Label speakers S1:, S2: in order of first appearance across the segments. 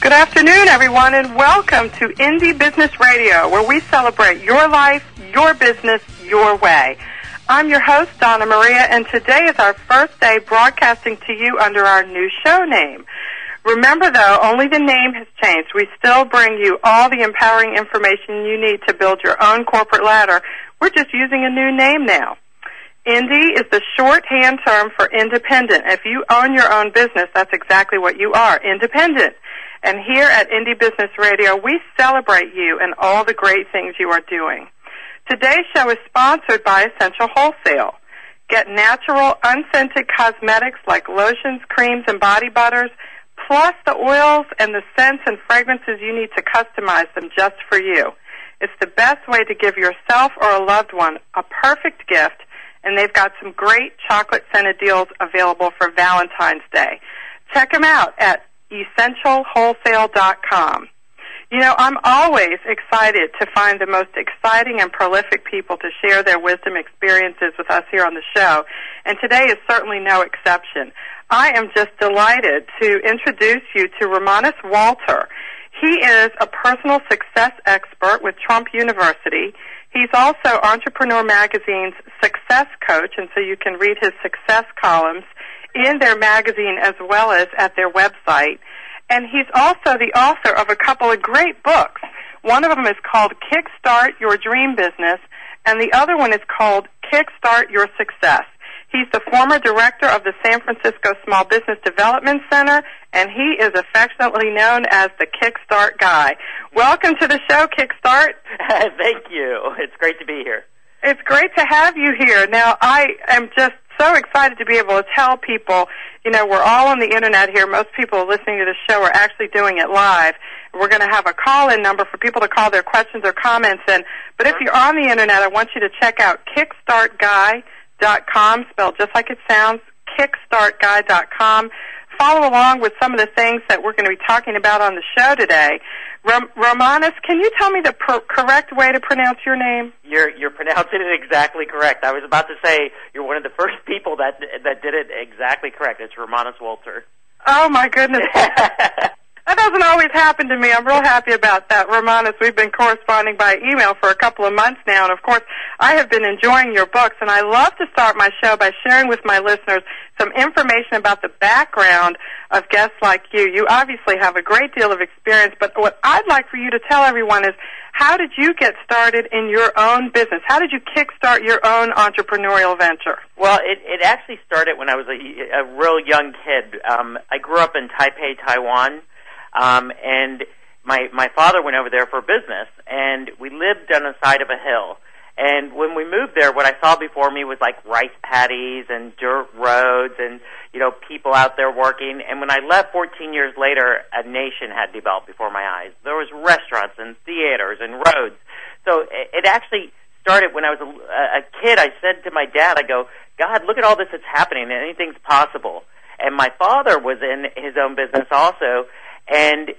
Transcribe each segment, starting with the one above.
S1: Good afternoon, everyone, and welcome to Indie Business Radio, where we celebrate your life, your business, your way. I'm your host, Donna Maria, and today is our first day broadcasting to you under our new show name. Remember, though, only the name has changed. We still bring you all the empowering information you need to build your own corporate ladder. We're just using a new name now. Indie is the shorthand term for independent. If you own your own business, that's exactly what you are, independent. And here at Indie Business Radio, we celebrate you and all the great things you are doing. Today's show is sponsored by Essential Wholesale. Get natural, unscented cosmetics like lotions, creams, and body butters, plus the oils and the scents and fragrances you need to customize them just for you. It's the best way to give yourself or a loved one a perfect gift, and they've got some great chocolate-scented deals available for Valentine's Day. Check them out at EssentialWholesale.com. You know, I'm always excited to find the most exciting and prolific people to share their wisdom experiences with us here on the show, and today is certainly no exception. I am just delighted to introduce you to Romanis Walter. He is a personal success expert with Trump University. He's also Entrepreneur Magazine's success coach, and so you can read his success columns in their magazine as well as at their website. And he's also the author of a couple of great books. One of them is called Kickstart Your Dream Business, and the other one is called Kickstart Your Success. He's the former director of the San Francisco Small Business Development Center, and he is affectionately known as the Kickstart Guy. Welcome to the show, Kickstart.
S2: Thank you. It's great to be here.
S1: It's great to have you here. Now, I am just so excited to be able to tell people, you know, we're all on the Internet here. Most people listening to the show are actually doing it live. We're going to have a call-in number for people to call their questions or comments in. But if you're on the Internet, I want you to check out kickstartguy.com, spelled just like it sounds, kickstartguy.com. Follow along with some of the things that we're going to be talking about on the show today. Romanis, can you tell me the correct way to pronounce your name?
S2: You're pronouncing it exactly correct. I was about to say you're one of the first people that did it exactly correct. It's Romanis Walter.
S1: Oh, my goodness. That doesn't always happen to me. I'm real happy about that. Romanis, we've been corresponding by email for a couple of months now, and of course, I have been enjoying your books, and I love to start my show by sharing with my listeners some information about the background of guests like you. You obviously have a great deal of experience, but what I'd like for you to tell everyone is, how did you get started in your own business? How did you kickstart your own entrepreneurial venture?
S2: Well, it actually started when I was a real young kid. I grew up in Taipei, Taiwan. And my father went over there for business, and we lived on the side of a hill. And when we moved there, what I saw before me was like rice paddies and dirt roads and, you know, people out there working. And when I left 14 years later, a nation had developed before my eyes. There was restaurants and theaters and roads. So it actually started when I was a kid. I said to my dad, I go, God, look at all this that's happening, and anything's possible. And my father was in his own business also. And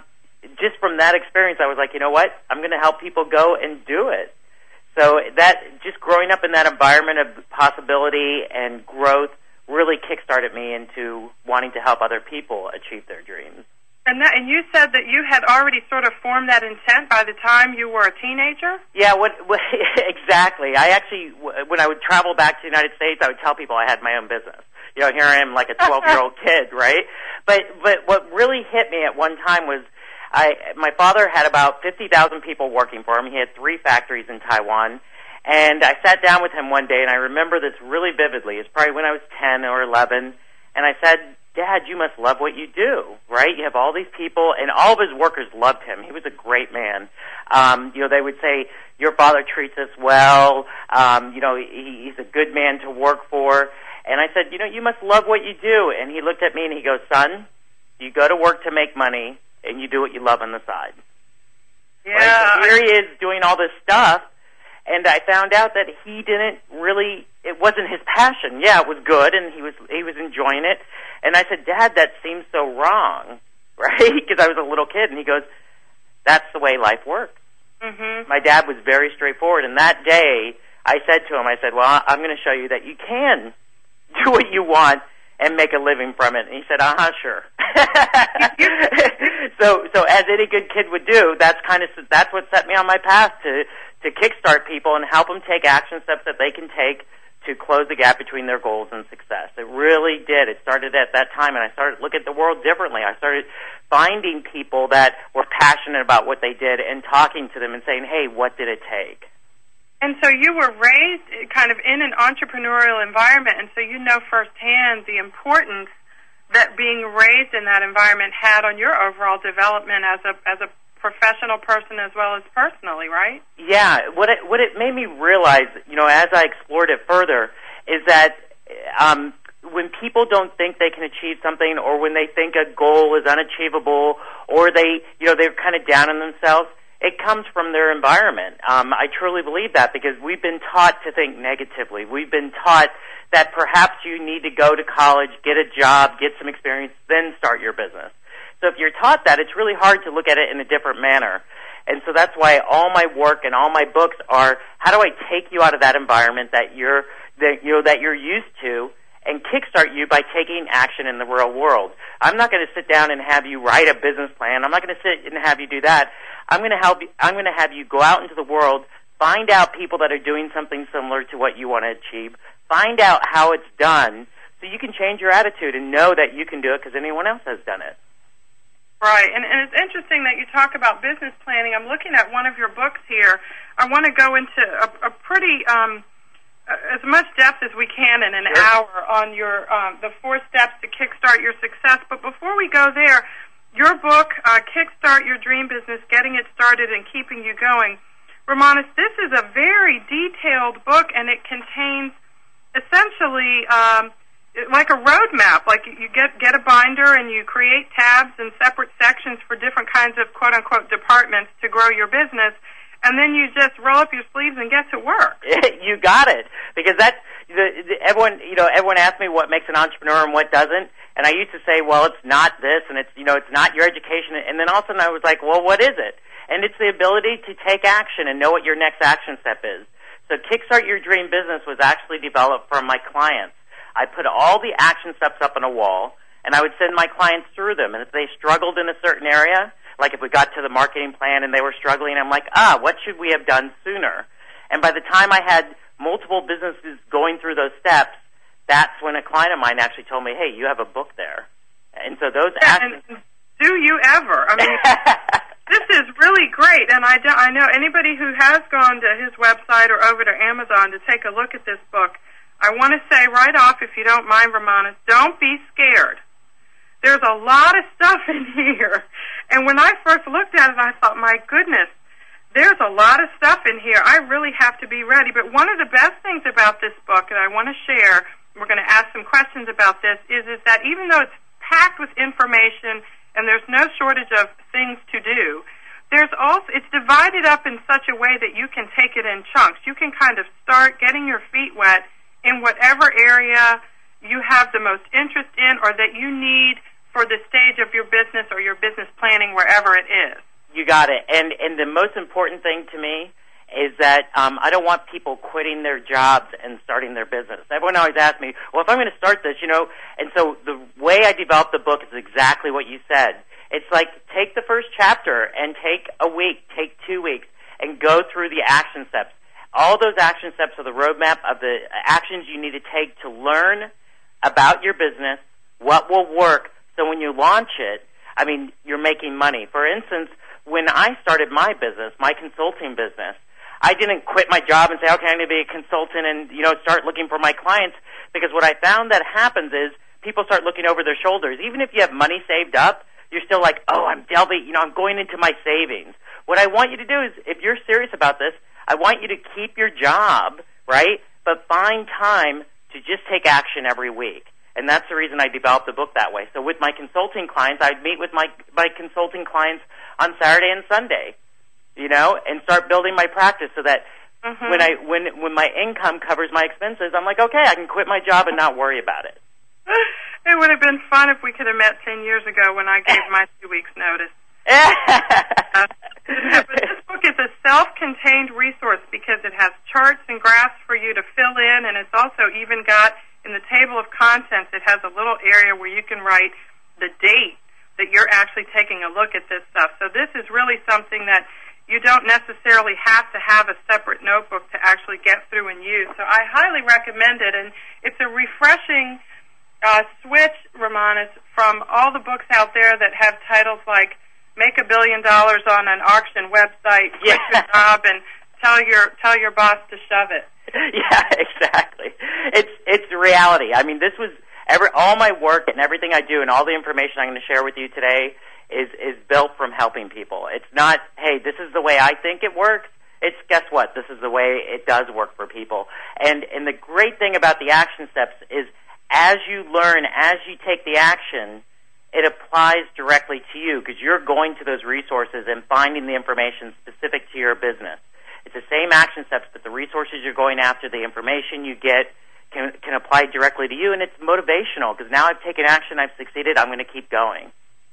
S2: just from that experience, I was like, you know what? I'm going to help people go and do it. So that, just growing up in that environment of possibility and growth really kickstarted me into wanting to help other people achieve their dreams.
S1: And you said that you had already sort of formed that intent by the time you were a teenager?
S2: Yeah, exactly. I actually, when I would travel back to the United States, I would tell people I had my own business. You know, here I am like a 12-year-old kid, right? But what really hit me at one time was my father had about 50,000 people working for him. He had 3 factories in Taiwan. And I sat down with him one day, and I remember this really vividly. It's probably when I was 10 or 11. And I said, Dad, you must love what you do, right? You have all these people, and all of his workers loved him. He was a great man. You know, they would say, your father treats us well. You know, he's a good man to work for. And I said, you know, you must love what you do. And he looked at me and he goes, son, you go to work to make money and you do what you love on the side.
S1: Yeah.
S2: Right? So here he is doing all this stuff, and I found out that he didn't really, it wasn't his passion. Yeah, it was good, and he was enjoying it. And I said, Dad, that seems so wrong, right? Because I was a little kid. And he goes, that's the way life works. Mm-hmm. My dad was very straightforward. And that day, I said to him, I said, well, I'm going to show you that you can do what you want and make a living from it. And he said, sure. So as any good kid would do, that's what set me on my path to kickstart people and help them take action steps that they can take to close the gap between their goals and success. It really did. It started at that time, and I started looking at the world differently. I started finding people that were passionate about what they did and talking to them and saying, hey, what did it take?
S1: And so you were raised kind of in an entrepreneurial environment, and so you know firsthand the importance that being raised in that environment had on your overall development as a professional person as well as personally, right?
S2: Yeah. What it made me realize, as I explored it further, is that when people don't think they can achieve something, or when they think a goal is unachievable, or they're kind of down on themselves, it comes from their environment. I truly believe that, because we've been taught to think negatively. We've been taught that perhaps you need to go to college, get a job, get some experience, then start your business. So if you're taught that, it's really hard to look at it in a different manner. And so that's why all my work and all my books are, how do I take you out of that environment that you're used to, and kickstart you by taking action in the real world. I'm not going to sit down and have you write a business plan. I'm not going to sit and have you do that. I'm going to have you go out into the world, find out people that are doing something similar to what you want to achieve, find out how it's done, so you can change your attitude and know that you can do it because anyone else has done it.
S1: Right, and it's interesting that you talk about business planning. I'm looking at one of your books here. I want to go into a pretty as much depth as we can in an hour on your the 4 steps to kickstart your success. But before we go there, your book, Kickstart Your Dream Business, Getting It Started and Keeping You Going. Romanis, this is a very detailed book, and it contains essentially like a roadmap. Like you get a binder and you create tabs and separate sections for different kinds of quote-unquote departments to grow your business, and then you just roll up your sleeves and get to work.
S2: You got it, because that's everyone asks me what makes an entrepreneur and what doesn't, and I used to say, well, it's not this, and it's not your education, and then all of a sudden I was like, well, what is it? And it's the ability to take action and know what your next action step is. So Kickstart Your Dream Business was actually developed from my clients. I put all the action steps up on a wall, and I would send my clients through them. And if they struggled in a certain area, like if we got to the marketing plan and they were struggling, I'm like, what should we have done sooner? And by the time I had multiple businesses going through those steps, that's when a client of mine actually told me, hey, you have a book there. And so those actions...
S1: And do you ever? I mean, this is really great, and I know anybody who has gone to his website or over to Amazon to take a look at this book, I want to say right off, if you don't mind, Romanis, don't be scared. There's a lot of stuff in here. And when I first looked at it, I thought, my goodness, there's a lot of stuff in here. I really have to be ready. But one of the best things about this book, and I want to share, we're going to ask some questions about this, is that even though it's packed with information and there's no shortage of things to do, it's divided up in such a way that you can take it in chunks. You can kind of start getting your feet wet in whatever area you have the most interest in or that you need for the stage of your business or your business planning, wherever it is.
S2: You got it. And the most important thing to me is that I don't want people quitting their jobs and starting their business. Everyone always asks me, well, if I'm going to start this, and so the way I developed the book is exactly what you said. It's like, take the first chapter and take a week, take 2 weeks, and go through the action steps. All those action steps are the roadmap of the actions you need to take to learn about your business, what will work, so when you launch it, you're making money. For instance, when I started my business, my consulting business, I didn't quit my job and say, okay, I'm going to be a consultant and, start looking for my clients, because what I found that happens is people start looking over their shoulders. Even if you have money saved up, you're still like, I'm going into my savings. What I want you to do is, if you're serious about this, I want you to keep your job, right, but find time to just take action every week. And that's the reason I developed the book that way. So with my consulting clients, I'd meet with my consulting clients on Saturday and Sunday, and start building my practice so that when my income covers my expenses, I'm like, okay, I can quit my job and not worry about it.
S1: It would have been fun if we could have met 10 years ago when I gave my 2 weeks' notice. But this book is a self-contained resource because it has charts and graphs for you to fill in, and it's also even got, in the table of contents, it has a little area where you can write the date that you're actually taking a look at this stuff. So this is really something that you don't necessarily have to have a separate notebook to actually get through and use. So I highly recommend it, and it's a refreshing switch, Romanis, from all the books out there that have titles like Make $1 billion on an auction website, quit your job, and tell your boss to shove it.
S2: Yeah, exactly. It's reality. I mean, this was all my work and everything I do and all the information I'm going to share with you today is built from helping people. It's not, hey, this is the way I think it works. It's, guess what? This is the way it does work for people. And the great thing about the action steps is as you learn, as you take the action, it applies directly to you because you're going to those resources and finding the information specific to your business. It's the same action steps, but the resources you're going after, the information you get can apply directly to you, and it's motivational because now I've taken action, I've succeeded, I'm going to keep going.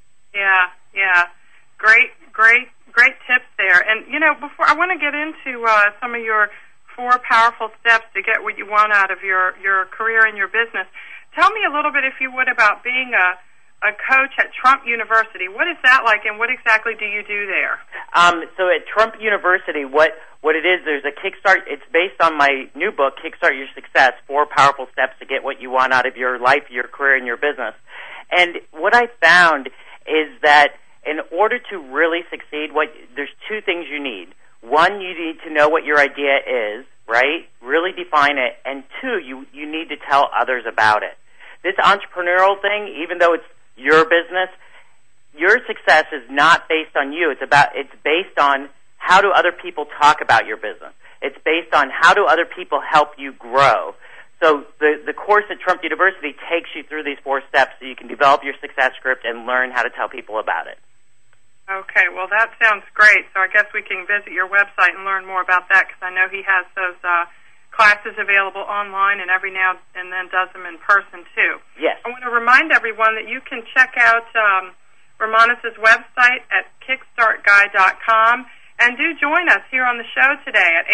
S1: Yeah. Great tips there. And, before I want to get into some of your 4 powerful steps to get what you want out of your career and your business, tell me a little bit, if you would, about being a coach at Trump University. What is that like, and what exactly do you do there?
S2: So at Trump University, what it is, there's a Kickstart. It's based on my new book, Kickstart Your Success, 4 Powerful Steps to Get What You Want Out of Your Life, Your Career, and Your Business. And what I found is that in order to really succeed, there's 2 things you need. 1, you need to know what your idea is, right? Really define it. And 2, you need to tell others about it. This entrepreneurial thing, even though it's your business, your success is not based on you. It's based on how do other people talk about your business. It's based on how do other people help you grow. So the course at Trump University takes you through these 4 steps so you can develop your success script and learn how to tell people about it.
S1: Okay, well, that sounds great. So I guess we can visit your website and learn more about that because I know he has those classes available online and every now and then does them in person, too.
S2: Yes.
S1: I want to remind everyone that you can check out Romanis' website at kickstartguy.com and do join us here on the show today at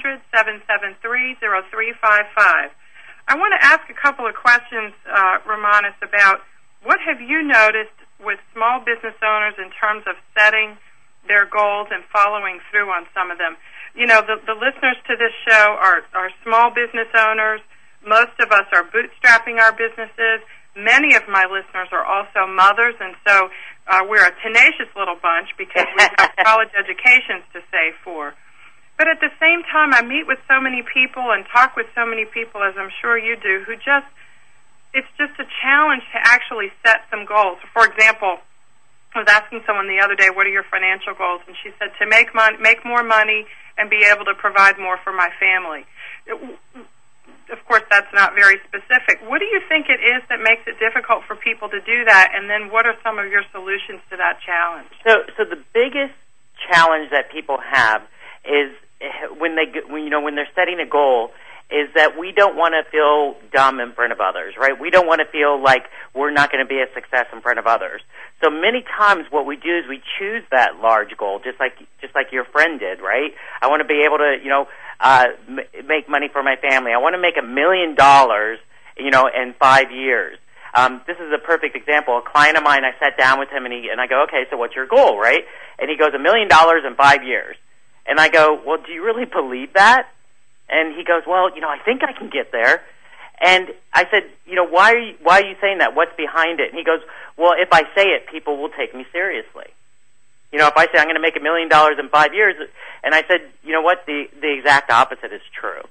S1: 800-773-0355. I want to ask a couple of questions, Romanis, about what have you noticed with small business owners in terms of setting their goals and following through on some of them. The listeners to this show are small business owners. Most of us are bootstrapping our businesses. Many of my listeners are also mothers, and so we're a tenacious little bunch because we have college educations to save for. But at the same time, I meet with so many people and talk with so many people, as I'm sure you do, it's just a challenge to actually set some goals. For example, I was asking someone the other day, what are your financial goals? And she said to make more money and be able to provide more for my family. Of course, that's not very specific. What do you think it is that makes it difficult for people to do that? And then what are some of your solutions to that challenge?
S2: So the biggest challenge that people have is when they're setting a goal is that we don't want to feel dumb in front of others, right? We don't want to feel like we're not going to be a success in front of others. So many times what we do is we choose that large goal, just like your friend did, right? I want to be able to, make money for my family. I want to make $1 million, in 5 years. This is a perfect example. A client of mine, I sat down with him and I go, okay, so what's your goal, right? And he goes, $1 million in 5 years. And I go, well, do you really believe that? And he goes, well, I think I can get there. And I said, why are you saying that? What's behind it? And he goes, well, if I say it, people will take me seriously. If I say I'm going to make $1 million in 5 years, and I said, you know what, the exact opposite is true.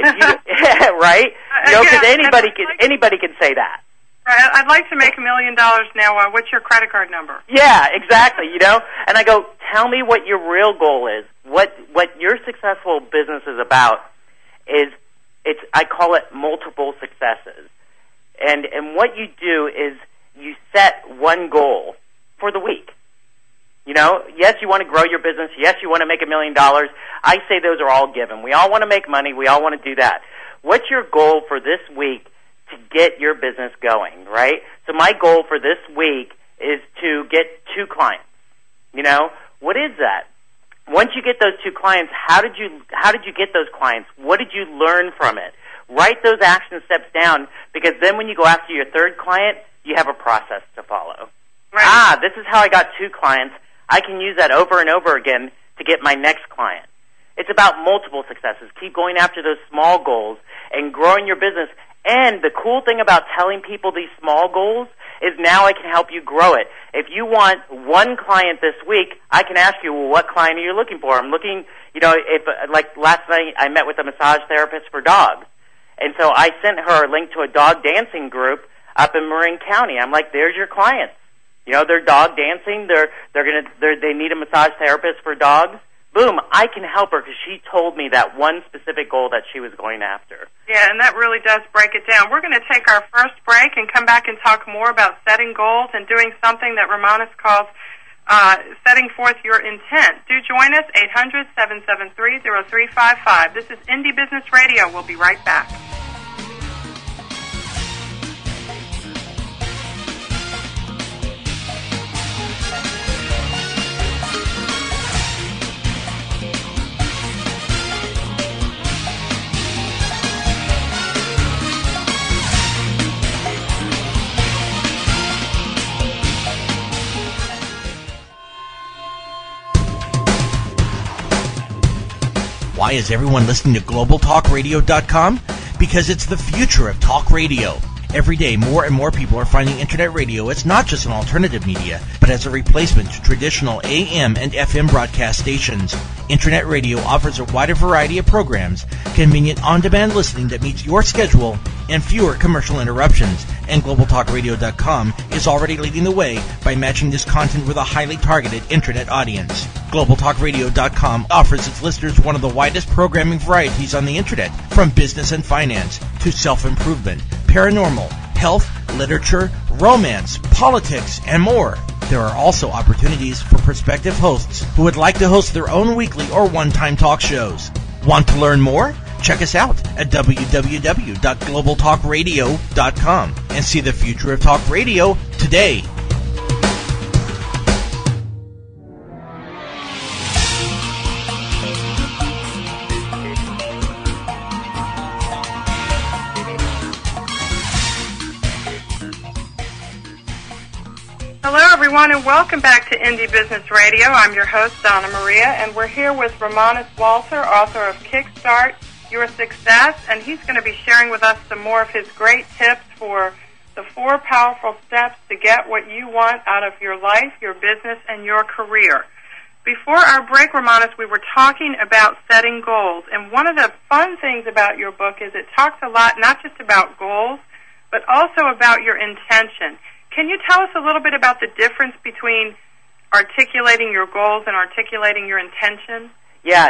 S2: Right? Because anybody can say that.
S1: Right. I'd like to make $1 million now. What's your credit card number?
S2: Yeah, exactly. And I go, tell me what your real goal is. What your successful business is about is I call it multiple successes. And what you do is you set one goal for the week. Yes, you want to grow your business. Yes, you want to make $1 million. I say those are all given. We all want to make money. We all want to do that. What's your goal for this week to get your business going, right? So my goal for this week is to get 2 clients. What is that? Once you get those 2 clients, how did you get those clients? What did you learn from it? Write those action steps down because then when you go after your 3rd client, you have a process to follow.
S1: Right.
S2: This is how I got 2 clients. I can use that over and over again to get my next client. It's about multiple successes. Keep going after those small goals and growing your business. And the cool thing about telling people these small goals is now I can help you grow it. If you want 1 client this week, I can ask you, well, what client are you looking for? I'm looking, like last night I met with a massage therapist for dogs. And so I sent her a link to a dog dancing group up in Marin County. I'm like, there's your clients. They're dog dancing. They need a massage therapist for dogs. Boom, I can help her because she told me that one specific goal that she was going after.
S1: Yeah, and that really does break it down. We're going to take our first break and come back and talk more about setting goals and doing something that Romanis calls setting forth your intent. Do join us, 800-773-0355. This is Indie Business Radio. We'll be right back.
S3: Why is everyone listening to GlobalTalkRadio.com? Because it's the future of talk radio. Every day, more and more people are finding Internet radio as not just an alternative media, but as a replacement to traditional AM and FM broadcast stations. Internet radio offers a wider variety of programs, convenient on-demand listening that meets your schedule, and fewer commercial interruptions. And GlobalTalkRadio.com is already leading the way by matching this content with a highly targeted Internet audience. GlobalTalkRadio.com offers its listeners one of the widest programming varieties on the Internet, from business and finance to self-improvement, paranormal, health, literature, romance, politics, and more. There are also opportunities for prospective hosts who would like to host their own weekly or one-time talk shows. Want to learn more? Check us out at www.globaltalkradio.com and see the future of talk radio today.
S1: Hello, everyone, and welcome back to Indie Business Radio. I'm your host, Donna Maria, and we're here with Romanis Walter, author of Kickstart Your Success, and he's going to be sharing with us some more of his great tips for the 4 powerful steps to get what you want out of your life, your business, and your career. Before our break, Romanis, we were talking about setting goals, and one of the fun things about your book is it talks a lot not just about goals, but also about your intention. Can you tell us a little bit about the difference between articulating your goals and articulating your intention?
S2: Yeah.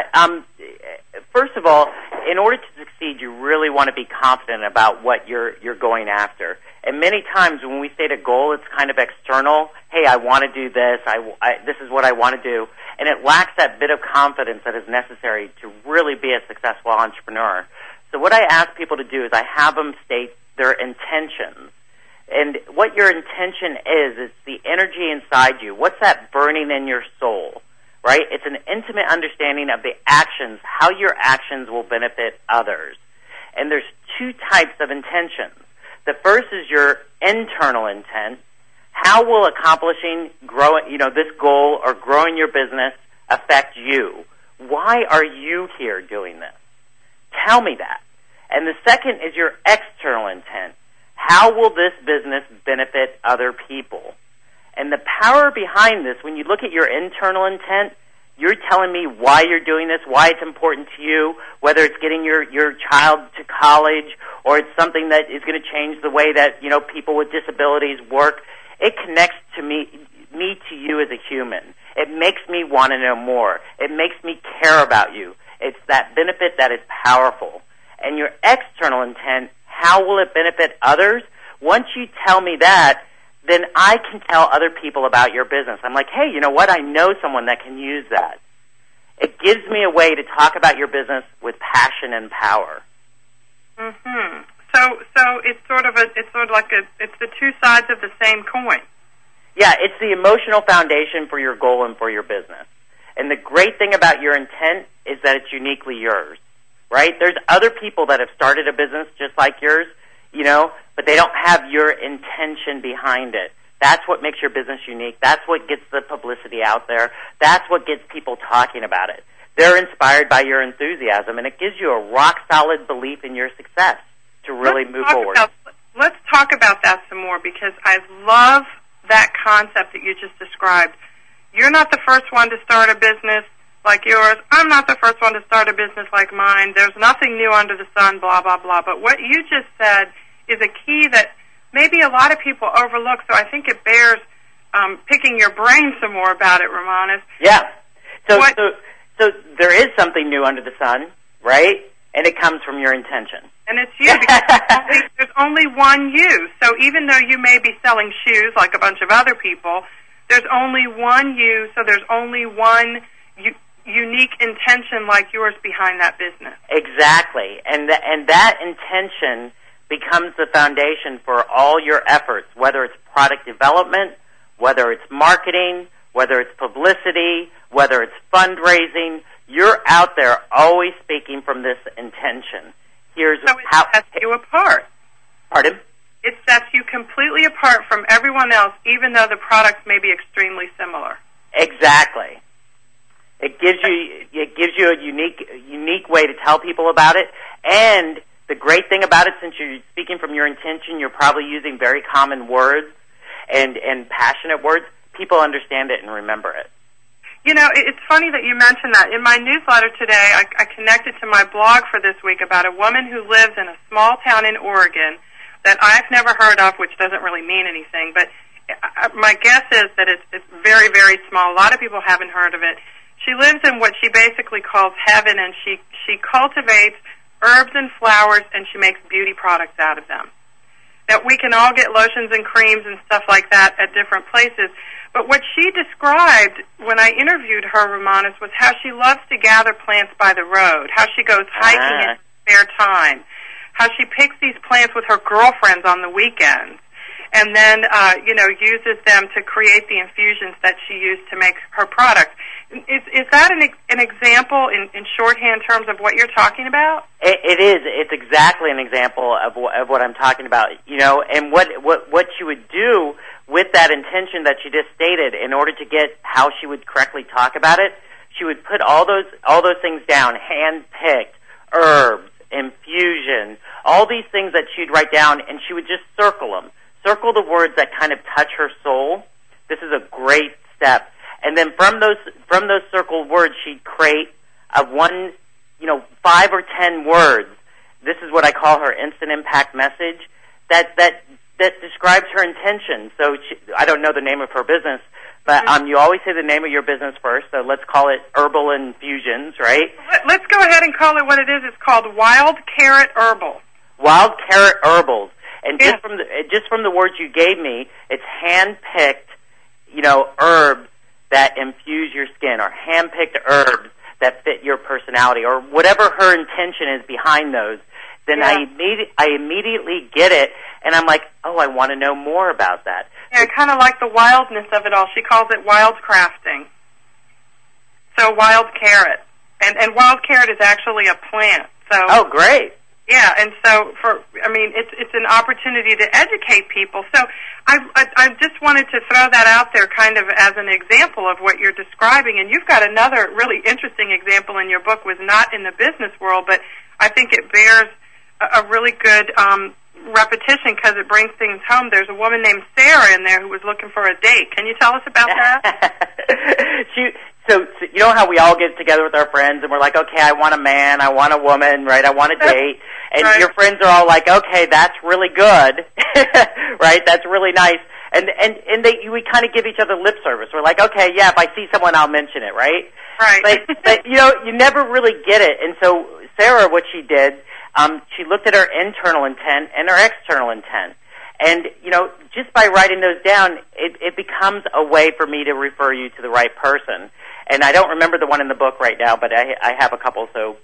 S2: First of all, in order to succeed, you really want to be confident about what you're going after. And many times when we state a goal, it's kind of external. Hey, I want to do this. This is what I want to do. And it lacks that bit of confidence that is necessary to really be a successful entrepreneur. So what I ask people to do is I have them state their intentions. And what your intention is the energy inside you. What's that burning in your soul, right? It's an intimate understanding of the actions, how your actions will benefit others. And there's 2 types of intentions. The first is your internal intent. How will accomplishing this goal or growing your business affect you? Why are you here doing this? Tell me that. And the second is your external intent. How will this business benefit other people? And the power behind this, when you look at your internal intent, you're telling me why you're doing this, why it's important to you, whether it's getting your child to college or it's something that is going to change the way that, people with disabilities work. It connects to me to you as a human. It makes me want to know more. It makes me care about you. It's that benefit that is powerful. And your external intent, how will it benefit others? Once you tell me that, then I can tell other people about your business. I'm like, hey, you know what? I know someone that can use that. It gives me a way to talk about your business with passion and power.
S1: Mm-hmm. So it's it's the 2 sides of the same coin.
S2: Yeah, it's the emotional foundation for your goal and for your business. And the great thing about your intent is that it's uniquely yours. Right? There's other people that have started a business just like yours, but they don't have your intention behind it. That's what makes your business unique. That's what gets the publicity out there. That's what gets people talking about it. They're inspired by your enthusiasm, and it gives you a rock-solid belief in your success to really move forward.
S1: Let's talk about that some more, because I love that concept that you just described. You're not the first one to start a business like yours. I'm not the first one to start a business like mine. There's nothing new under the sun, blah, blah, blah. But what you just said is a key that maybe a lot of people overlook, so I think it bears picking your brain some more about it, Romanis.
S2: Yeah. So there is something new under the sun, right? And it comes from your intention.
S1: And it's you, because there's only one you. So even though you may be selling shoes like a bunch of other people, there's only one you, so there's only one unique intention like yours behind that business.
S2: Exactly. And that intention becomes the foundation for all your efforts, whether it's product development, whether it's marketing, whether it's publicity, whether it's fundraising. You're out there always speaking from this intention. Here's
S1: so
S2: how
S1: it sets you apart.
S2: Pardon?
S1: It sets you completely apart from everyone else, even though the products may be extremely similar.
S2: Exactly. It gives you a unique way to tell people about it. And the great thing about it, since you're speaking from your intention, you're probably using very common words and passionate words. People understand it and remember it.
S1: You know, it's funny that you mentioned that. In my newsletter today, I connected to my blog for this week about a woman who lives in a small town in Oregon that I've never heard of, which doesn't really mean anything, but my guess is that it's very, very small. A lot of people haven't heard of it. She lives in what she basically calls heaven, and she cultivates herbs and flowers, and she makes beauty products out of them. Now, we can all get lotions and creams and stuff like that at different places, but what she described when I interviewed her, Romanis, was how she loves to gather plants by the road, how she goes hiking in her spare time, how she picks these plants with her girlfriends on the weekends, and then, uses them to create the infusions that she used to make her product. Is that an example in shorthand terms of what you're talking about?
S2: It is. It's exactly an example of what I'm talking about. You know, and what she would do with that intention that she just stated, in order to get how she would correctly talk about it, she would put all those things down, hand-picked, herbs, infusion, all these things that she'd write down, and she would just circle them. Circle the words that kind of touch her soul. This is a great step. And then from those circled words, she'd create 5 or 10 words. This is what I call her instant impact message that describes her intention. So I don't know the name of her business, but you always say the name of your business first. So let's call it Herbal Infusions, right?
S1: Let's go ahead and call it what it is. It's called Wild Carrot Herbal.
S2: Wild Carrot Herbals. And just from the words you gave me, it's hand-picked, herbs that infuse your skin, or hand-picked herbs that fit your personality, or whatever her intention is behind those. Then I immediately get it, and I'm like, oh, I want to know more about that.
S1: Yeah, I kind of like the wildness of it all. She calls it wild crafting. So wild carrot. And wild carrot is actually a plant. So
S2: oh, great.
S1: Yeah, and so it's an opportunity to educate people. So I just wanted to throw that out there kind of as an example of what you're describing. And you've got another really interesting example in your book, was not in the business world, but I think it bears a really good repetition because it brings things home. There's a woman named Sarah in there who was looking for a date. Can you tell us about that?
S2: So you know how we all get together with our friends and we're like, okay, I want a man, I want a woman, right? I want a date. And right. Your friends are all like, okay, that's really good, right? That's really nice. And we kind of give each other lip service. We're like, okay, yeah, if I see someone, I'll mention it, right?
S1: Right.
S2: But you never really get it. And so Sarah, what she did, she looked at her internal intent and her external intent. And, just by writing those down, it becomes a way for me to refer you to the right person. And I don't remember the one in the book right now, but I have a couple. So,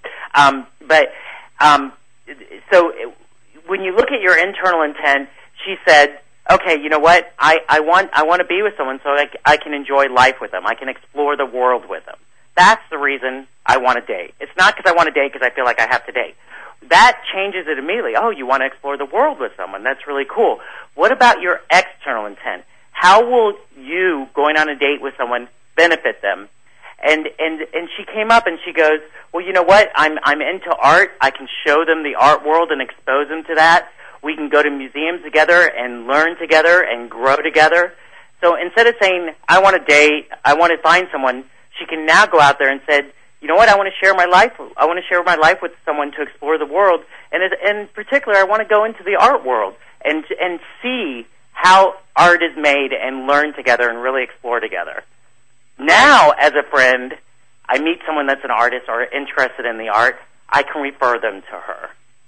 S2: so when you look at your internal intent, she said, okay, you know what? I want to be with someone so I can enjoy life with them. I can explore the world with them. That's the reason I want to date. It's not because I want to date because I feel like I have to date. That changes it immediately. Oh, you want to explore the world with someone. That's really cool. What about your external intent? how will you going on a date with someone benefit them? And she came up and she goes, well, you know what? I'm into art. I can show them the art world and expose them to that. We can go to museums together and learn together and grow together. So instead of saying, I want to date, I want to find someone, she can now go out there and say, you know what? I want to share my life. I want to share my life with someone to explore the world. And in particular, I want to go into the art world and see how art is made and learn together and really explore together. Now, as a friend, I meet someone that's an artist or interested in the art, I can refer them to her.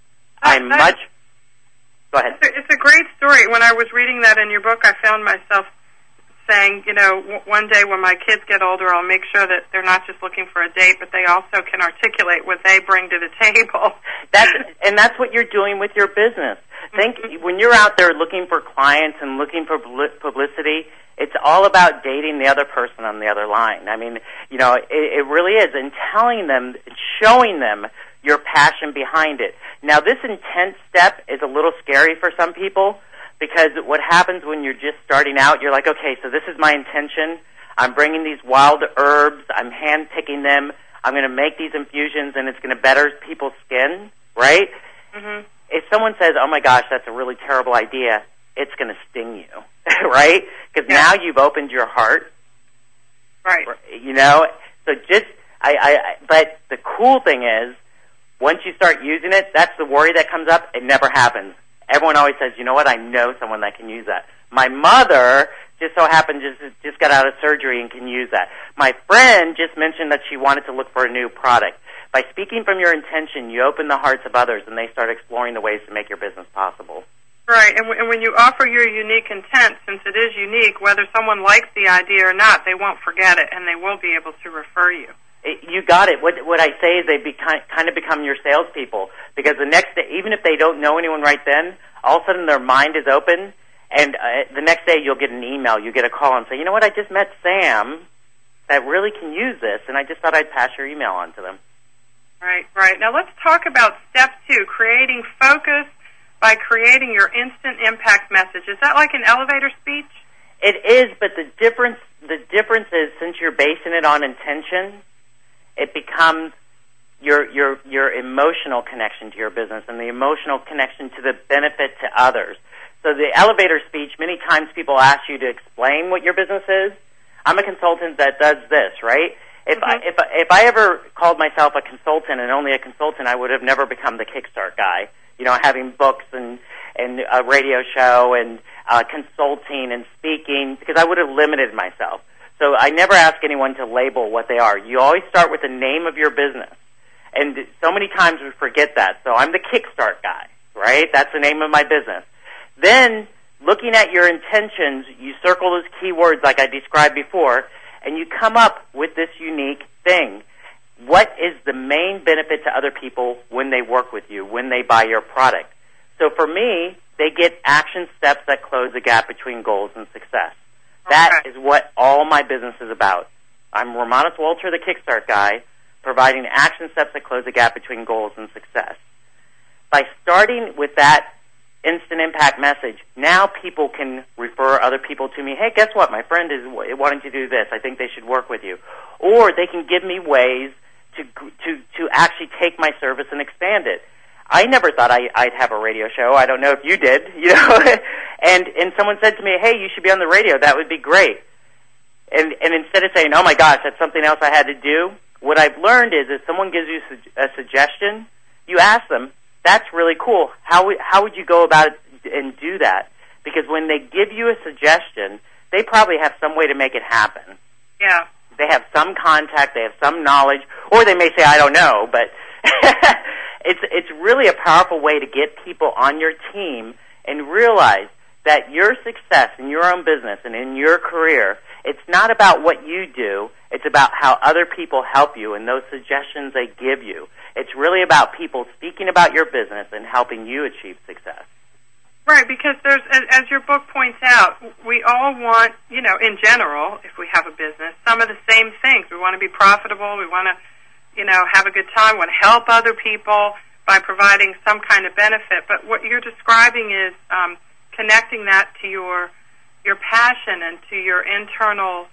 S2: Go ahead.
S1: It's a great story. When I was reading that in your book, I found myself saying, you know, one day when my kids get older, I'll make sure that they're not just looking for a date, but they also can articulate what they bring to the table.
S2: That's what you're doing with your business. When you're out there looking for clients and looking for publicity, it's all about dating the other person on the other line. I mean, you know, it really is, and telling them, showing them your passion behind it. Now, this intense step is a little scary for some people because what happens when you're just starting out, you're like, okay, so this is my intention. I'm bringing these wild herbs. I'm hand-picking them. I'm going to make these infusions, and it's going to better people's skin, right? Mm-hmm. If someone says, oh, my gosh, that's a really terrible idea, it's going to sting you, right? Because now you've opened your heart.
S1: Right.
S2: You know? So but the cool thing is, once you start using it, that's the worry that comes up. It never happens. Everyone always says, you know what, I know someone that can use that. My mother just so happened just got out of surgery and can use that. My friend just mentioned that she wanted to look for a new product. By speaking from your intention, you open the hearts of others, and they start exploring the ways to make your business possible.
S1: Right, and when you offer your unique intent, since it is unique, whether someone likes the idea or not, they won't forget it, and they will be able to refer you.
S2: You got it. What I say is they kind of become your salespeople, because the next day, even if they don't know anyone right then, all of a sudden their mind is open, and the next day you'll get an email, you get a call and say, you know what, I just met Sam that really can use this, and I just thought I'd pass your email on to them.
S1: Right. Now let's talk about step 2, creating focus by creating your instant impact message. Is that like an elevator speech?
S2: It is, but the difference is, since you're basing it on intention, it becomes your emotional connection to your business and the emotional connection to the benefit to others. So the elevator speech, many times people ask you to explain what your business is. I'm a consultant that does this, right? If I ever called myself a consultant and only a consultant, I would have never become the Kickstart guy. You know, having books and a radio show and consulting and speaking, because I would have limited myself. So I never ask anyone to label what they are. You always start with the name of your business. And so many times we forget that. So I'm the Kickstart guy, right? That's the name of my business. Then, looking at your intentions, you circle those keywords like I described before, and you come up with this unique thing. What is the main benefit to other people when they work with you, when they buy your product? So for me, they get action steps that close the gap between goals and success. That is what all my business is about. I'm Romanus Walter, the Kickstart guy, providing action steps that close the gap between goals and success. By starting with that instant impact message, now people can refer other people to me. Hey, guess what? My friend is wanting to do this. I think they should work with you. Or they can give me ways to actually take my service and expand it. I never thought I'd have a radio show. I don't know if you did, you know. and someone said to me, hey, you should be on the radio. That would be great. And instead of saying, oh, my gosh, that's something else I had to do, what I've learned is if someone gives you a suggestion, you ask them, that's really cool. How would you go about it and do that? Because when they give you a suggestion, they probably have some way to make it happen.
S1: Yeah.
S2: They have some contact, they have some knowledge, or they may say, I don't know, but it's really a powerful way to get people on your team and realize that your success in your own business and in your career, it's not about what you do, it's about how other people help you and those suggestions they give you. It's really about people speaking about your business and helping you achieve success.
S1: Right, because there's, as your book points out, we all want, you know, in general, if we have a business, some of the same things. We want to be profitable, we want to, you know, have a good time, we want to help other people by providing some kind of benefit. But what you're describing is connecting that to your your passion and to your internal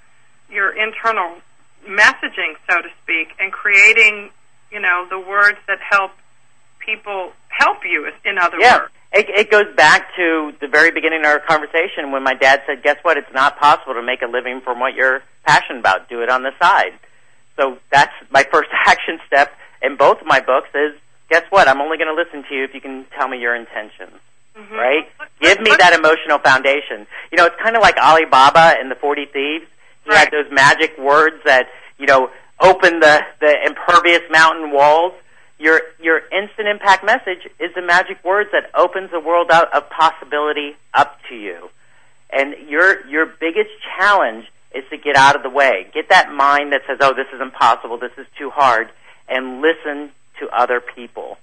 S1: messaging, so to speak, and creating, the words that help people help you, in other words.
S2: It goes back to the very beginning of our conversation when my dad said, guess what, it's not possible to make a living from what you're passionate about. Do it on the side. So that's my first action step in both of my books is, guess what, I'm only going to listen to you if you can tell me your intentions. Mm-hmm. Right? Give me that emotional foundation. It's kind of like Ali Baba and the 40 Thieves. He had those magic words that, open the impervious mountain walls. Your instant impact message is the magic words that opens the world out of possibility up to you. And your biggest challenge is to get out of the way. Get that mind that says, oh, this is impossible, this is too hard, and listen to other people.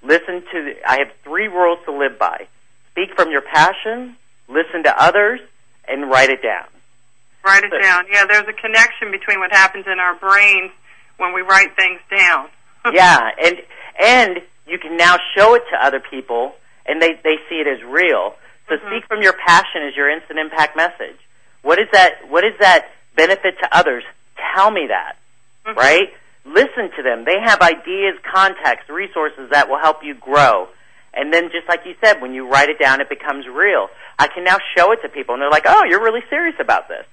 S2: I have 3 rules to live by. Speak from your passion, listen to others, and write it down.
S1: Write it down. Yeah, there's a connection between what happens in our brains when we write things down.
S2: Yeah, and you can now show it to other people, and they see it as real. So speak from your passion as your instant impact message. What is that benefit to others? Tell me that, right? Listen to them. They have ideas, context, resources that will help you grow. And then just like you said, when you write it down, it becomes real. I can now show it to people, and they're like, oh, you're really serious about this.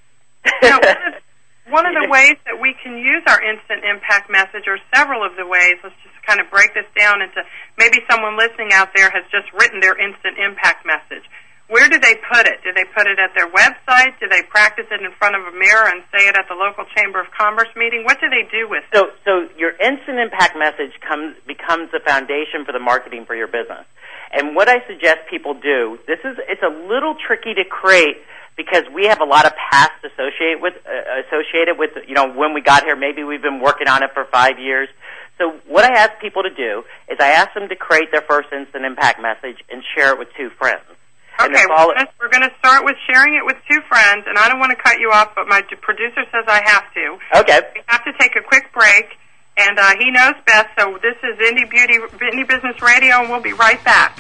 S1: One of the ways that we can use our instant impact message, or several of the ways, let's just kind of break this down into, maybe someone listening out there has just written their instant impact message. Where do they put it? Do they put it at their website? Do they practice it in front of a mirror and say it at the local Chamber of Commerce meeting? What do they do with it?
S2: So your instant impact message becomes the foundation for the marketing for your business. And what I suggest people do, it's a little tricky to create because we have a lot of past associated with when we got here. Maybe we've been working on it for 5 years. So what I ask people to do is I ask them to create their first instant impact message and share it with 2 friends.
S1: Okay, we're going to start with sharing it with 2 friends, and I don't want to cut you off, but my producer says I have to.
S2: Okay.
S1: We have to take a quick break, and he knows best, so this is Indie Business Radio, and we'll be right back.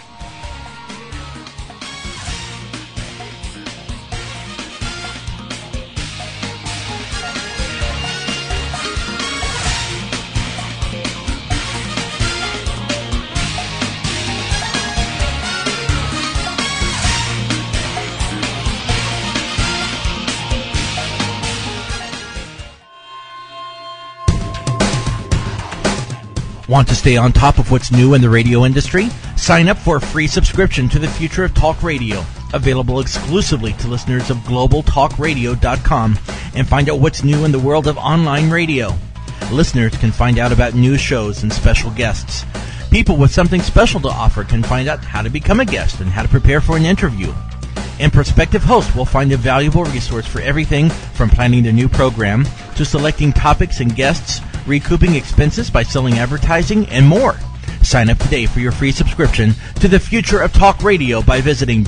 S3: Want to stay on top of what's new in the radio industry? Sign up for a free subscription to the Future of Talk Radio, available exclusively to listeners of globaltalkradio.com, and find out what's new in the world of online radio. Listeners can find out about new shows and special guests. People with something special to offer can find out how to become a guest and how to prepare for an interview. And prospective hosts will find a valuable resource for everything from planning the new program to selecting topics and guests, recouping expenses by selling advertising, and more. Sign up today for your free subscription to the Future of Talk Radio by visiting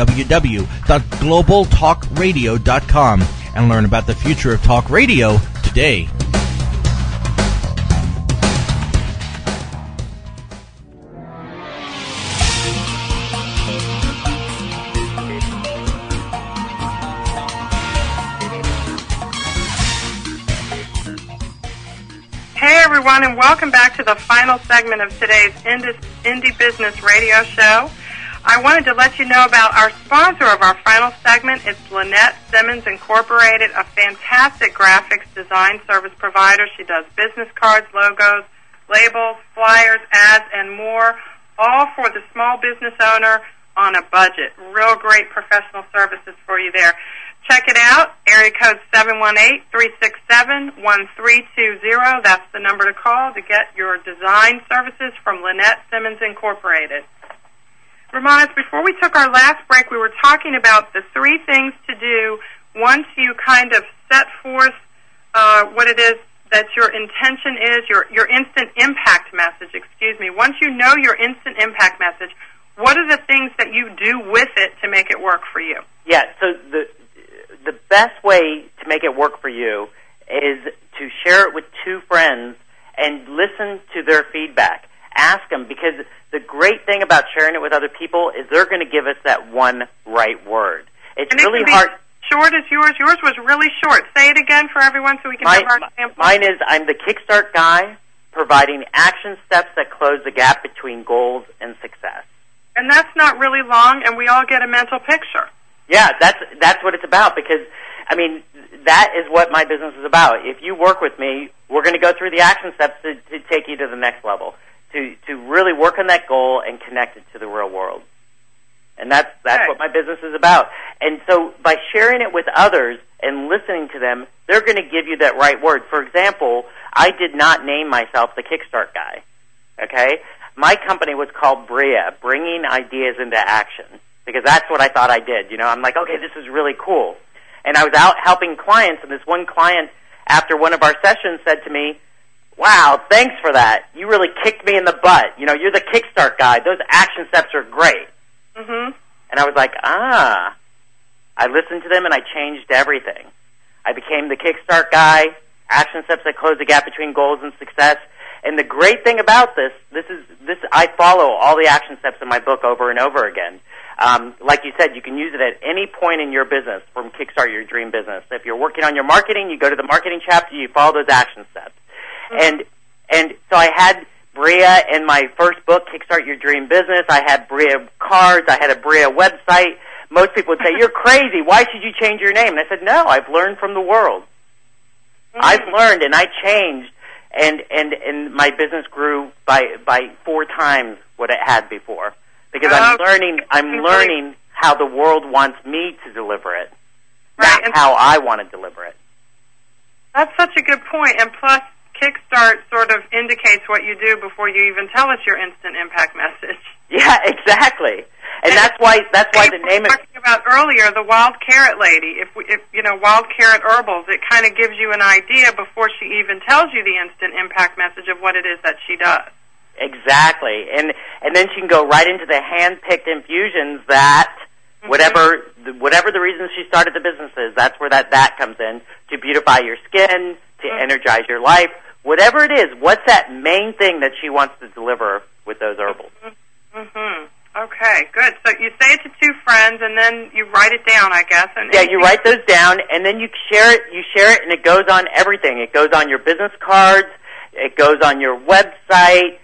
S3: www.globaltalkradio.com and learn about the future of talk radio today.
S1: Hey everyone, and welcome back to the final segment of today's Indie Business Radio Show. I wanted to let you know about our sponsor of our final segment. It's Lynette Simmons Incorporated, a fantastic graphics design service provider. She does business cards, logos, labels, flyers, ads, and more, all for the small business owner on a budget. Real great professional services for you there. Check it out, area code 718-367-1320. That's the number to call to get your design services from Lynette Simmons Incorporated. Ramona, before we took our last break, we were talking about the 3 things to do once you kind of set forth what it is that your intention is, your instant impact message, Once you know your instant impact message, what are the things that you do with it to make it work for you?
S2: Yeah, so the best way to make it work for you is to share it with 2 friends and listen to their feedback. Ask them, because the great thing about sharing it with other people is they're going to give us that one right word. It's really hard.
S1: short as yours? Yours was really short. Say it again for everyone so we can have our example.
S2: Mine is, I'm the Kickstart guy, providing action steps that close the gap between goals and success.
S1: And that's not really long, and we all get a mental picture.
S2: Yeah, that's what it's about, because, I mean, that is what my business is about. If you work with me, we're going to go through the action steps to take you to the next level, to really work on that goal and connect it to the real world. And that's what my business is about. And so by sharing it with others and listening to them, they're going to give you that right word. For example, I did not name myself the Kickstart guy, okay? My company was called BRIA, Bringing Ideas into Action, because that's what I thought I did. You know, I'm like, okay, this is really cool. And I was out helping clients, and this one client, after one of our sessions, said to me, wow, thanks for that. You really kicked me in the butt. You know, you're the Kickstart guy. Those action steps are great.
S1: Mm-hmm.
S2: And I was like, I listened to them and I changed everything. I became the Kickstart guy, action steps that close the gap between goals and success. And the great thing about this, I follow all the action steps in my book over and over again. Like you said, you can use it at any point in your business from Kickstart Your Dream Business. If you're working on your marketing, you go to the marketing chapter, you follow those action steps. Mm-hmm. And so I had BRIA in my first book, Kickstart Your Dream Business. I had BRIA cards. I had a BRIA website. Most people would say, you're crazy. Why should you change your name? And I said, no, I've learned from the world. Mm-hmm. I've learned and I changed, and my business grew by 4 times what it had before. Because I'm learning how the world wants me to deliver it, not how I want to deliver it.
S1: That's such a good point. And plus, Kickstart sort of indicates what you do before you even tell us your instant impact message.
S2: Yeah, exactly. And that's why the name
S1: of talking about earlier, the Wild Carrot Lady. If you know, Wild Carrot Herbals, it kind of gives you an idea before she even tells you the instant impact message of what it is that she does.
S2: Exactly. And then she can go right into the hand-picked infusions that whatever the reasons she started the business is, that's where that comes in, to beautify your skin, to energize your life, whatever it is. What's that main thing that she wants to deliver with those herbals?
S1: Mm-hmm. Okay, good. So you say it to 2 friends, and then you write it down, I guess.
S2: Yeah, you write those down, and then you share it. You share it, and it goes on everything. It goes on your business cards. It goes on your website.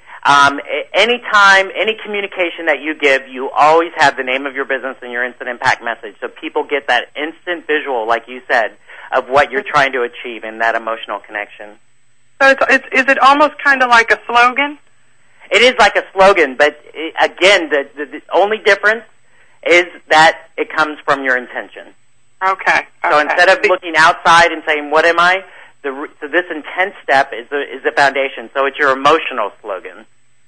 S2: Anytime, any communication that you give, you always have the name of your business and your instant impact message, so people get that instant visual, like you said, of what you're trying to achieve in that emotional connection.
S1: So is it almost kind of like a slogan?
S2: It is like a slogan, but again, the only difference is that it comes from your intention.
S1: Okay.
S2: So instead of looking outside and saying, what am I? So this intent step is the foundation. So it's your emotional slogan.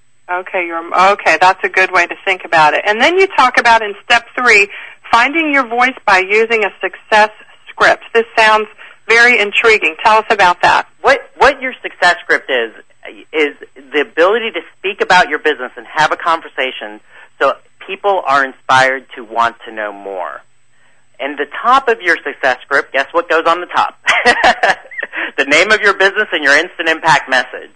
S1: Okay, that's a good way to think about it. And then you talk about in step 3, finding your voice by using a success script. This sounds very intriguing. Tell us about that.
S2: What your success script is the ability to speak about your business and have a conversation so people are inspired to want to know more. And the top of your success script, guess what goes on the top? The name of your business and your instant impact message.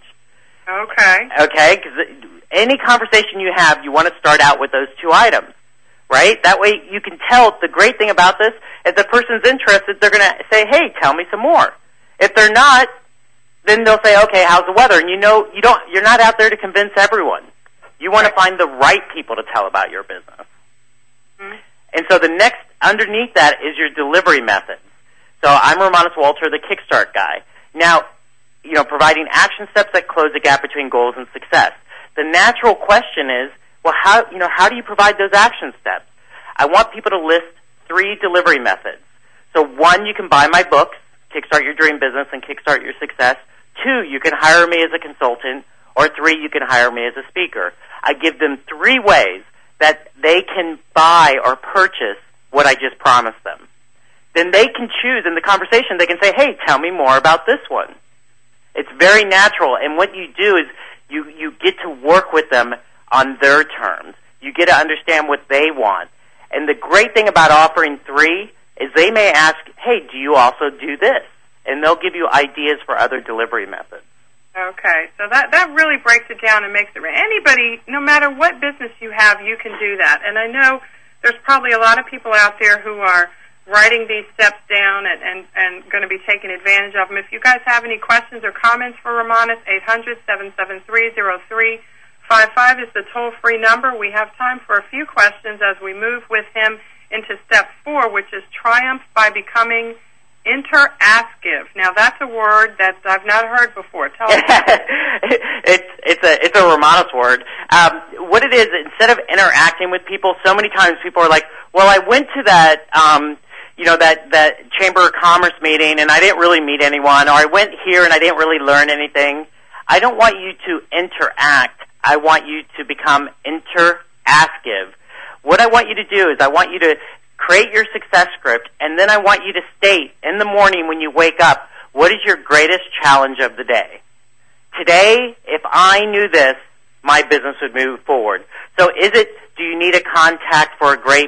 S2: Okay, because any conversation you have, you want to start out with those 2 items, right? That way you can tell. The great thing about this, if the person's interested, they're going to say, hey, tell me some more. If they're not, then they'll say, okay, how's the weather? And you're not out there to convince everyone. You want to find the right people to tell about your business. Mm-hmm. And so the next, underneath that, is your delivery methods. So I'm Romanus Walter, the Kickstart guy. Now, providing action steps that close the gap between goals and success. The natural question is, well, how do you provide those action steps? I want people to list 3 delivery methods. So 1, you can buy my books, Kickstart Your Dream Business and Kickstart Your Success. 2, you can hire me as a consultant. Or 3, you can hire me as a speaker. I give them 3 ways that they can buy or purchase what I just promised them. Then they can choose in the conversation. They can say, hey, tell me more about this one. It's very natural, and what you do is you get to work with them on their terms. You get to understand what they want. And the great thing about offering 3 is they may ask, hey, do you also do this? And they'll give you ideas for other delivery methods.
S1: Okay, so that really breaks it down and makes it anybody, no matter what business you have, you can do that. And I know there's probably a lot of people out there who are writing these steps down and going to be taking advantage of them. If you guys have any questions or comments for Romanis, 800-773-0355 is the toll-free number. We have time for a few questions as we move with him into step 4, which is triumph by becoming interactive. Now, that's a word that I've not heard before. Tell us.
S2: It's a Romanis word. What it is, instead of interacting with people, so many times people are like, well, I went to that that Chamber of Commerce meeting and I didn't really meet anyone, or I went here and I didn't really learn anything. I don't want you to interact. I want you to become interactive. What I want you to do is I want you to create your success script, and then I want you to state in the morning when you wake up, what is your greatest challenge of the day? Today, if I knew this, my business would move forward. So do you need a contact for a great,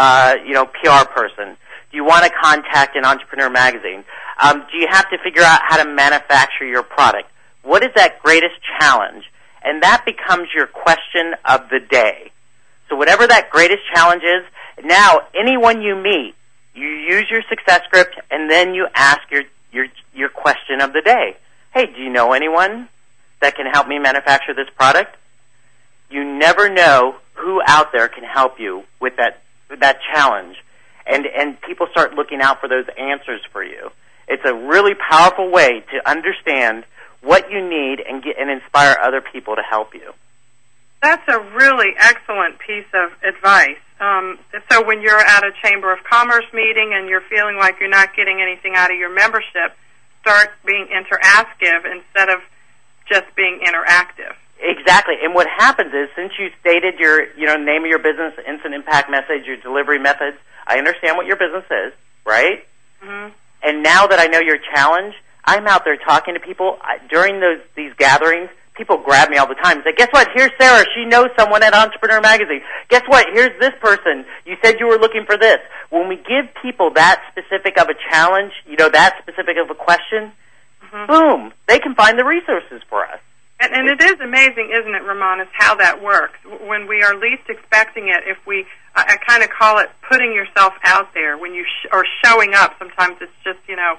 S2: PR person? Do you want to contact an Entrepreneur Magazine? Do you have to figure out how to manufacture your product? What is that greatest challenge? And that becomes your question of the day. So whatever that greatest challenge is, now anyone you meet, you use your success script and then you ask your question of the day. Hey, do you know anyone that can help me manufacture this product? You never know who out there can help you with that challenge. And people start looking out for those answers for you. It's a really powerful way to understand what you need and inspire other people to help you.
S1: That's a really excellent piece of advice. So when you're at a Chamber of Commerce meeting and you're feeling like you're not getting anything out of your membership, start being interactive instead of just being interactive.
S2: Exactly. And what happens is, since you stated your name of your business, instant impact message, your delivery methods, I understand what your business is, right?
S1: Mm-hmm.
S2: And now that I know your challenge, I'm out there talking to people. During these gatherings, people grab me all the time and say, guess what? Here's Sarah. She knows someone at Entrepreneur Magazine. Guess what? Here's this person. You said you were looking for this. When we give people that specific of a challenge, that specific of a question,
S1: mm-hmm.
S2: boom, they can find the resources for us.
S1: And it is amazing, isn't it, Romanis, how that works. When we are least expecting it, I kind of call it putting yourself out there. When you or showing up, sometimes it's just,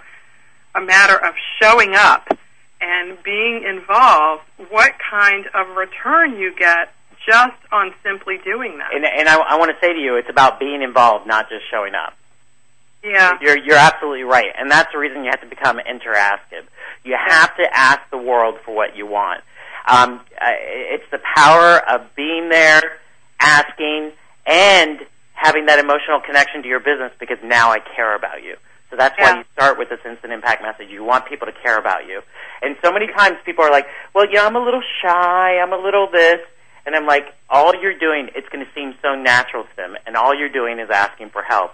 S1: a matter of showing up and being involved, what kind of return you get just on simply doing that.
S2: And I want to say to you, it's about being involved, not just showing up.
S1: Yeah.
S2: You're absolutely right. And that's the reason you have to become interactive. You have to ask the world for what you want. It's the power of being there, asking, and having that emotional connection to your business, because now I care about you. So that's why you start with this instant impact message. You want people to care about you. And so many times people are like, well, I'm a little shy, I'm a little this. And I'm like, all you're doing, it's going to seem so natural to them, and all you're doing is asking for help.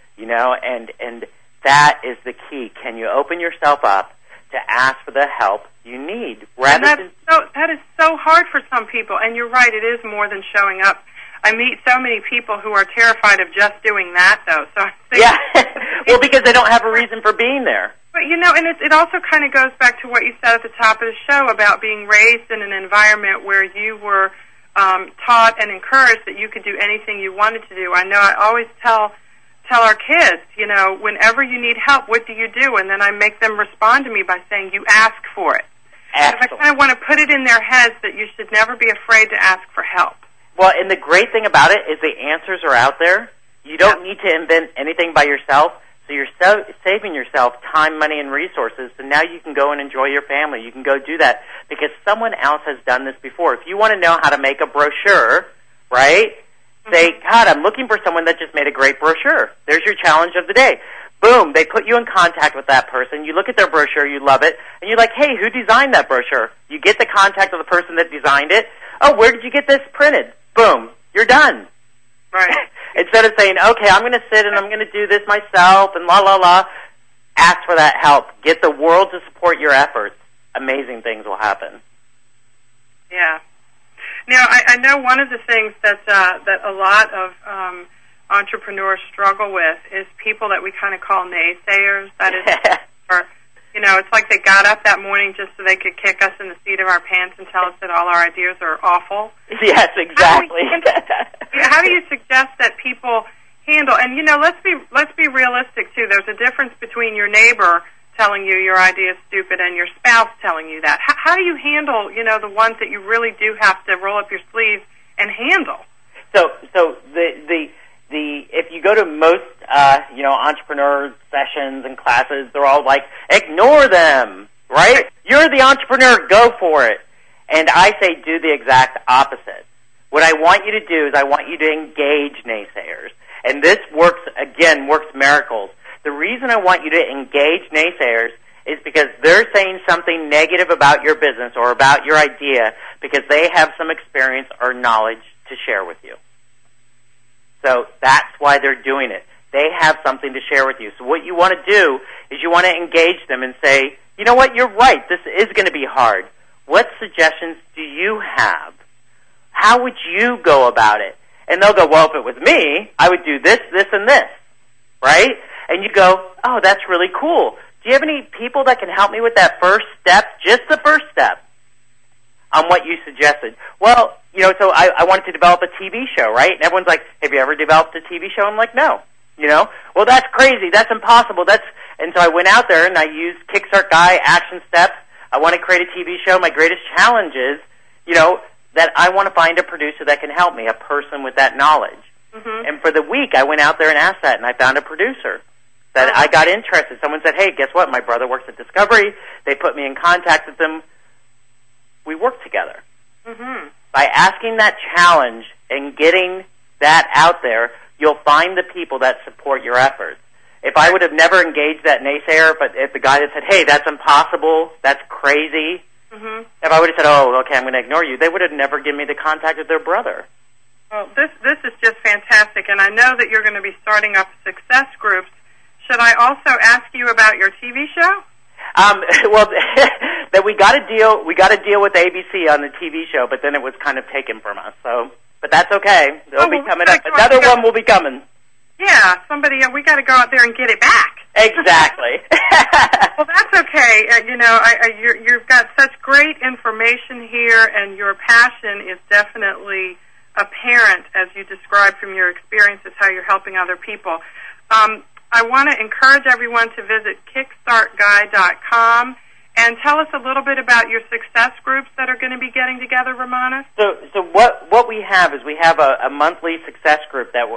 S2: And that is the key. Can you open yourself up to ask for the help you need?
S1: That is so hard for some people, and you're right, it is more than showing up. I meet so many people who are terrified of just doing that, though. So I think
S2: well, because they don't have a reason for being there.
S1: But, and it also kind of goes back to what you said at the top of the show about being raised in an environment where you were taught and encouraged that you could do anything you wanted to do. I know I always tell our kids, whenever you need help, what do you do? And then I make them respond to me by saying, you ask for it. I kind of want to put it in their heads that you should never be afraid to ask for help.
S2: Well, and the great thing about it is the answers are out there. You don't need to invent anything by yourself, so you're saving yourself time, money, and resources, so now you can go and enjoy your family. You can go do that because someone else has done this before. If you want to know how to make a brochure, right, say, God, I'm looking for someone that just made a great brochure. There's your challenge of the day. Boom, they put you in contact with that person. You look at their brochure, you love it, and you're like, hey, who designed that brochure? You get the contact of the person that designed it. Oh, where did you get this printed? Boom, you're done.
S1: Right.
S2: Instead of saying, okay, I'm going to sit and I'm going to do this myself and la, la, la, ask for that help. Get the world to support your efforts. Amazing things will happen.
S1: Yeah. Now, I know one of the things that a lot of entrepreneurs struggle with is people that we kind of call naysayers. That is, it's like they got up that morning just so they could kick us in the seat of our pants and tell us that all our ideas are awful.
S2: Yes, exactly.
S1: How do you suggest that people handle? And let's be realistic too. There's a difference between your neighbor telling you your idea is stupid and your spouse telling you that. How do you handle the ones that you really do have to roll up your sleeves and handle?
S2: So the if you go to most entrepreneur sessions and classes, they're all like, ignore them, right? You're the entrepreneur, go for it. And I say do the exact opposite. What I want you to do is I want you to engage naysayers. And this works miracles. The reason I want you to engage naysayers is because they're saying something negative about your business or about your idea because they have some experience or knowledge to share with you. So that's why they're doing it. They have something to share with you. So what you want to do is you want to engage them and say, you know what, you're right, this is going to be hard. What suggestions do you have? How would you go about it? And they'll go, well, if it was me, I would do this, this, and this, right? And you go, oh, that's really cool. Do you have any people that can help me with that first step, just the first step, on what you suggested? Well, so I wanted to develop a TV show, right? And everyone's like, have you ever developed a TV show? I'm like, no. Well, that's crazy. That's impossible. And so I went out there and I used Kickstart Guy, action steps. I want to create a TV show. My greatest challenge is, that I want to find a producer that can help me, a person with that knowledge. Mm-hmm. And for the week, I went out there and asked that, and I found a producer that I got interested. Someone said, hey, guess what? My brother works at Discovery. They put me in contact with them. We worked together. Mm-hmm. By asking that challenge and getting that out there, you'll find the people that support your efforts. If I would have never engaged that naysayer, but if the guy that said, hey, that's impossible, that's crazy, mm-hmm. If I would have said, oh, okay, I'm going to ignore you, they would have never given me the contact of their brother.
S1: Well, this is just fantastic, and I know that you're going to be starting up success groups. Should I also ask you about your TV show?
S2: Well, that we got a deal with ABC on the TV show, but then it was kind of taken from us. So, but that's okay. It'll be coming up. Another one will be coming.
S1: Yeah, we got to go out there and get it back.
S2: Exactly.
S1: Well, that's okay. You've got such great information here, and your passion is definitely apparent as you describe from your experiences how you're helping other people. I want to encourage everyone to visit kickstartguy.com and tell us a little bit about your success groups that are going to be getting together, Romanis.
S2: So what we have is we have a monthly success group that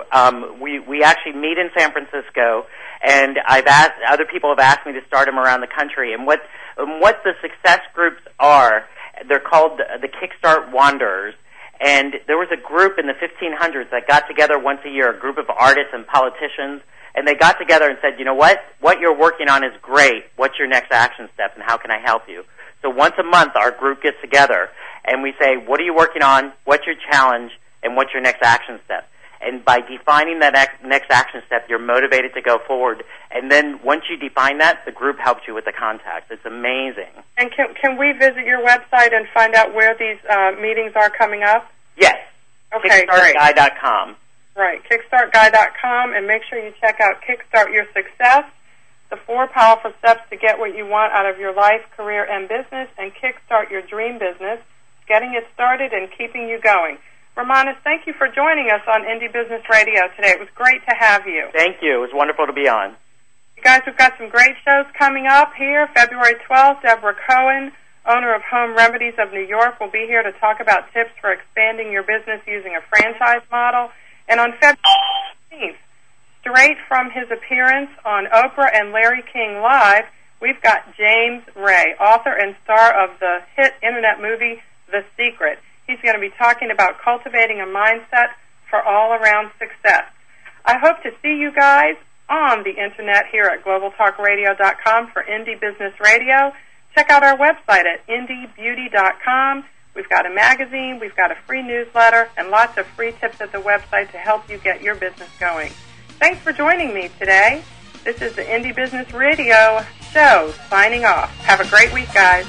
S2: we actually meet in San Francisco, and other people have asked me to start them around the country. And what the success groups are, they're called the Kickstart Wanderers. And there was a group in the 1500s that got together once a year, a group of artists and politicians, and they got together and said, you know what you're working on is great. What's your next action step, and how can I help you? So once a month, our group gets together, and we say, what are you working on? What's your challenge? And what's your next action step? And by defining that next action step, you're motivated to go forward. And then once you define that, the group helps you with the contacts. It's amazing. And
S1: can we visit your website and find out where these meetings are coming up?
S2: Yes.
S1: Okay,
S2: KickstartGuy.com.
S1: Right, kickstartguy.com, and make sure you check out Kickstart Your Success, the 4 powerful steps to get what you want out of your life, career, and business, and Kickstart Your Dream Business, getting it started and keeping you going. Romanis, thank you for joining us on Indie Business Radio today. It was great to have you.
S2: Thank you. It was wonderful to be on.
S1: You guys, we've got some great shows coming up here. February 12th, Deborah Cohen, owner of Home Remedies of New York, will be here to talk about tips for expanding your business using a franchise model. And on February 15th, straight from his appearance on Oprah and Larry King Live, we've got James Ray, author and star of the hit internet movie The Secret. He's going to be talking about cultivating a mindset for all-around success. I hope to see you guys on the internet here at globaltalkradio.com for Indie Business Radio. Check out our website at indiebeauty.com. We've got a magazine, we've got a free newsletter, and lots of free tips at the website to help you get your business going. Thanks for joining me today. This is the Indie Business Radio show signing off. Have a great week, guys.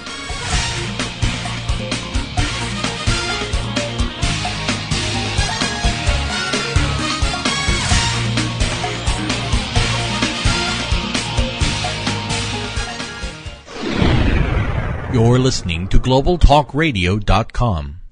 S3: You're listening to GlobalTalkRadio.com.